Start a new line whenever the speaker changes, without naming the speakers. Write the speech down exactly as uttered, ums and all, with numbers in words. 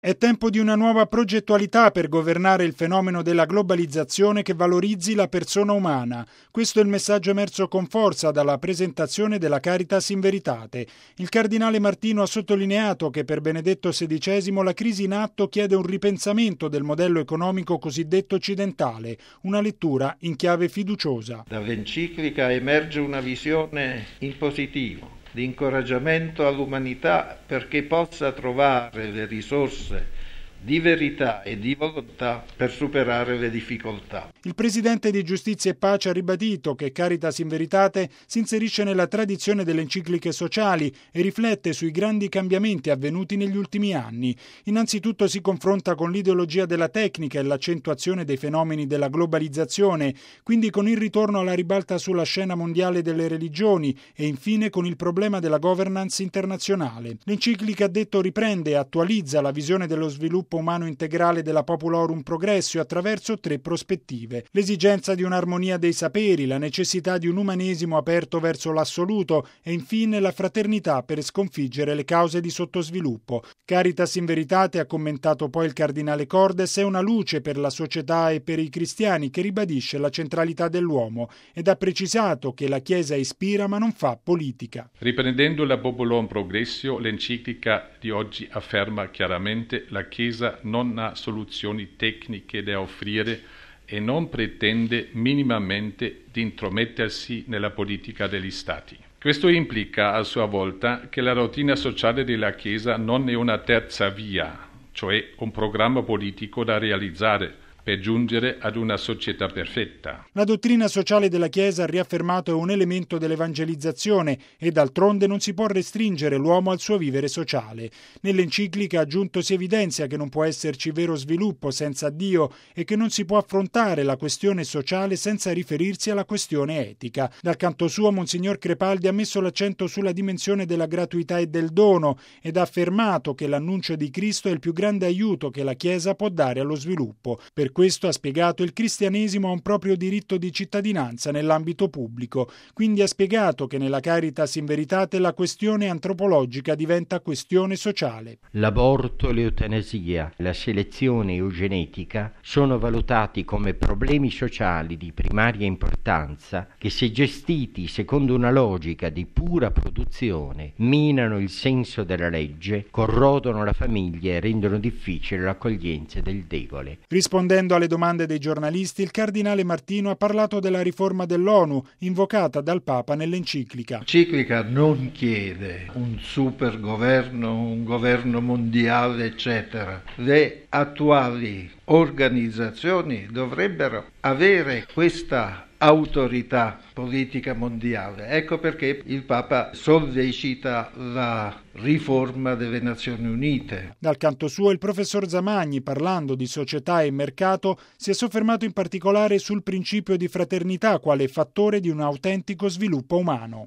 È tempo di una nuova progettualità per governare il fenomeno della globalizzazione che valorizzi la persona umana. Questo è il messaggio emerso con forza dalla presentazione della Caritas in Veritate. Il cardinale Martino ha sottolineato che per Benedetto sedicesimo la crisi in atto chiede un ripensamento del modello economico cosiddetto occidentale, una lettura in chiave fiduciosa.
Dall'enciclica emerge una visione in positivo, di incoraggiamento all'umanità perché possa trovare le risorse di verità e di volontà per superare le difficoltà.
Il presidente di Giustizia e Pace ha ribadito che Caritas in Veritate si inserisce nella tradizione delle encicliche sociali e riflette sui grandi cambiamenti avvenuti negli ultimi anni. Innanzitutto si confronta con l'ideologia della tecnica e l'accentuazione dei fenomeni della globalizzazione, quindi con il ritorno alla ribalta sulla scena mondiale delle religioni e infine con il problema della governance internazionale. L'enciclica, ha detto, riprende e attualizza la visione dello sviluppo umano integrale della Populorum Progressio attraverso tre prospettive: l'esigenza di un'armonia dei saperi, la necessità di un umanesimo aperto verso l'assoluto e infine la fraternità per sconfiggere le cause di sottosviluppo. Caritas in Veritate, ha commentato poi il cardinale Cordes, è una luce per la società e per i cristiani che ribadisce la centralità dell'uomo ed ha precisato che la Chiesa ispira ma non fa politica.
Riprendendo la Populorum Progressio, l'enciclica di oggi afferma chiaramente: la Chiesa non ha soluzioni tecniche da offrire e non pretende minimamente di intromettersi nella politica degli Stati. Questo implica a sua volta che la dottrina sociale della Chiesa non è una terza via, cioè un programma politico da realizzare per giungere ad una società perfetta.
La dottrina sociale della Chiesa, ha riaffermato, è un elemento dell'evangelizzazione e d'altronde non si può restringere l'uomo al suo vivere sociale. Nell'enciclica, ha aggiunto, si evidenzia che non può esserci vero sviluppo senza Dio e che non si può affrontare la questione sociale senza riferirsi alla questione etica. Dal canto suo, Monsignor Crepaldi ha messo l'accento sulla dimensione della gratuità e del dono ed ha affermato che l'annuncio di Cristo è il più grande aiuto che la Chiesa può dare allo sviluppo. Per questo, ha spiegato, il cristianesimo ha un proprio diritto di cittadinanza nell'ambito pubblico. Quindi ha spiegato che nella Caritas in Veritate la questione antropologica diventa questione sociale.
L'aborto, l'eutanasia, la selezione eugenetica sono valutati come problemi sociali di primaria importanza che, se gestiti secondo una logica di pura produzione, minano il senso della legge, corrodono la famiglia e rendono difficile l'accoglienza del debole.
Rispondendo alle domande dei giornalisti, il cardinale Martino ha parlato della riforma dell'ONU invocata dal Papa nell'enciclica.
L'enciclica non chiede un super governo, un governo mondiale, eccetera. Le attuali organizzazioni dovrebbero avere questa autorità politica mondiale. Ecco perché il Papa sollecita la riforma delle Nazioni Unite.
Dal canto suo, il professor Zamagni, parlando di società e mercato, si è soffermato in particolare sul principio di fraternità quale fattore di un autentico sviluppo umano.